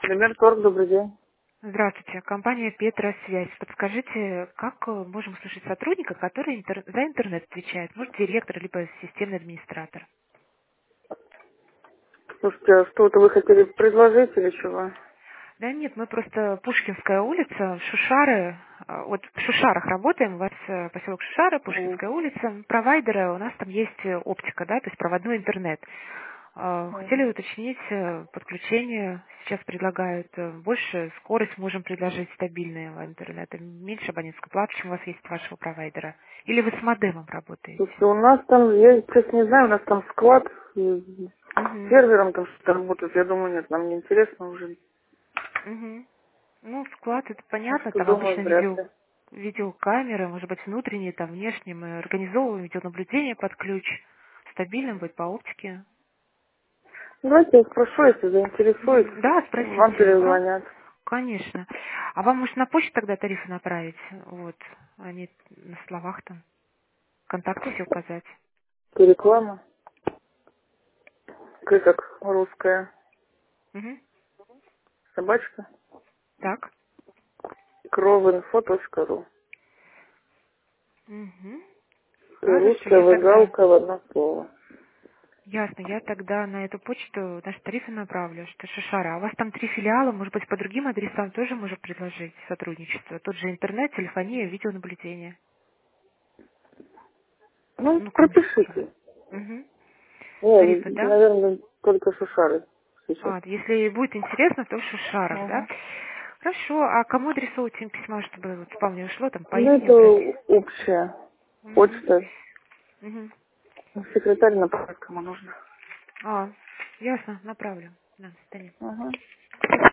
Либерторг, добрый день. Здравствуйте, компания Петросвязь. Подскажите, как можем услышать сотрудника, который за интернет отвечает? Может, директор, либо системный администратор? Слушайте, а что-то вы хотели предложить или чего? Да нет, мы просто Пушкинская улица, Шушары, вот в Шушарах работаем, у вас поселок Шушары, Мгм. Пушкинская улица, провайдеры, у нас там есть оптика, да, то есть проводной интернет. Хотели Мгм. уточнить подключение, сейчас предлагают больше скорость, можем предложить стабильного интернета, меньше абонентской платы, чем у вас есть от вашего провайдера. Или вы с модемом работаете? Слушайте, у нас там, я сейчас не знаю, у нас там склад с Угу. сервером там что-то работает. Я думаю, нет, нам не интересно уже. Угу. Ну, склад, это Так понятно, что там думаю, обычно вряд ли. видеокамеры, может быть, внутренние, там, внешние, мы организовываем видеонаблюдение под ключ, стабильным будет по оптике. Давайте я спрошу, если заинтересует, Мгм. Да, вам спросите, ага, перезвонят. конечно. А вам, может, на почту тогда тарифы направить, вот, а не на словах там, контакты все указать. Реклама. Как русская Угу. собачка. Так. Кровинфо.ру. Угу. И Хорошо, русская я тогда выгалка в одно слово. Ясно, я тогда на эту почту наши тарифы направлю, что Шишара. А у вас там 3 филиала, может быть, по другим адресам тоже можем предложить сотрудничество? Тот же интернет, телефония, видеонаблюдение. Ну, Ну, кроме Шишара. пропишите. Угу. Нет, Тарифы, да? наверное, только шушары сейчас. Если будет интересно, то в Шишарах, да? Ага. Хорошо, а кому адресовать им письмо, чтобы вот спам не ушло, там по Ну, имени это указать? общая Угу. почта. Угу. Секретарь направить кому нужно. А, ясно, направлю. На, до свидания. Ага.